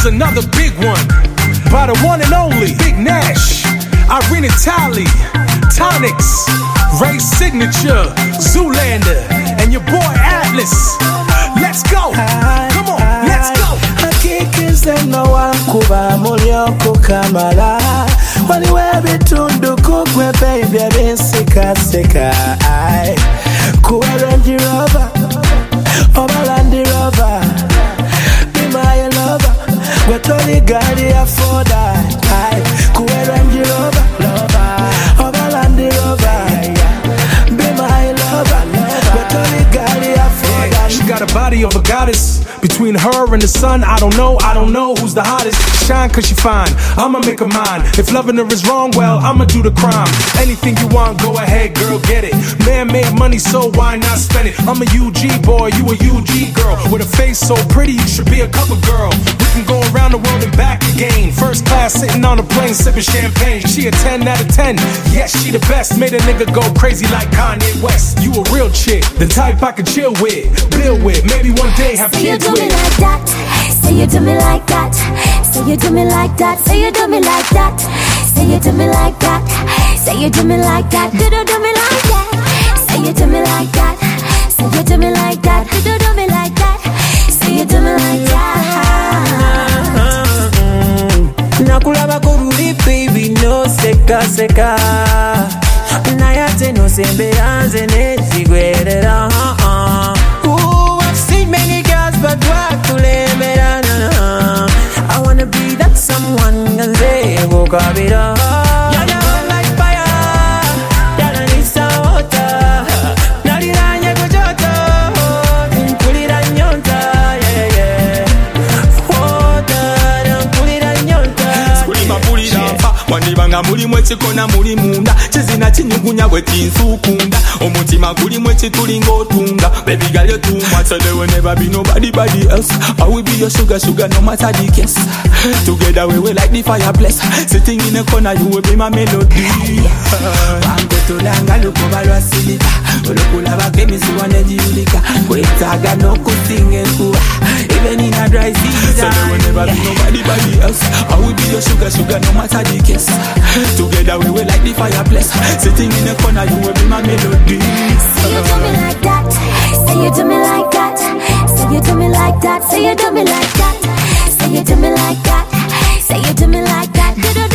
another big one by the one and only Big Nash, Irina Talley, Tonics, Ray Signature, Zoolander, and your boy Atlas. Let's go. Come on, let's go. Hakikisema wakuba mulyoko kamala waliwe bitundu kugwe baby abensikaseka kuwa Range Rover oba Land Rover be my lover gwetoli gali afoda kuwa Range Rover oba Land Rover be my lover gwetoli gali afoda. She got a body of a goddess. Between her and the sun, I don't know who's the hottest. Shine cause she fine, I'ma make her mine. If loving her is wrong, well, I'ma do the crime. Anything you want, go ahead, girl, get it. Man made money, so why not spend it? I'm a UG boy, you a UG girl. With a face so pretty, you should be a cover girl. We can go around the world and back again. First class, sitting on a plane, sipping champagne. She a 10 out of 10, yes, she the best. Made a nigga go crazy like Kanye West. You a real chick, the type I can chill with, build with, maybe one day have kids with. Like that. Say you do me like that. Say you do me like that. Say you do me like that. Say you do me like that. Say you do me like that. Do do me like that. Say you do me like that. Say you do me like that. Do do me like that. Say you do me like that. Nakulaba kururi baby no seka seka. Nayate no sembe anze nezigwerera. I've seen many girls but what to live it on. I wanna be that someone and they woke up it up. You're like fire. You're need some water. Nariranya kujoto. Kulira nyonta. Yeah. Water. Kulira nyonta. Skulima pulira mfa. Wanibanga muli mwechikona muli munda. Chizina chinyugunya bwetinsukunda. Omutima guli mwechitulinga otunga. Baby girl you're too much, so there will never be nobody else. I will be your sugar no matter the case. Together we will like the fireplace. Sitting in a corner you will be my melody. Wango tulanga lukuba lwa silika. Olukula bakemisi wanejulika. Kwetaga no kusinge kuwa. Even in a dry season. So there will never be nobody else. I will be your sugar no matter the case. Together we will like the fireplace. Sitting in a corner you will be my melody. Say you do me like that. Say you do me like that. Say you do me like that. Say you do me like that. Say you do me like that. Say you do me like that.